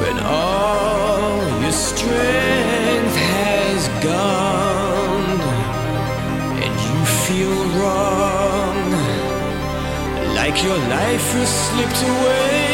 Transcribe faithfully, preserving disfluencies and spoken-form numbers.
when all your strength has gone and you feel wrong, like your life has slipped away.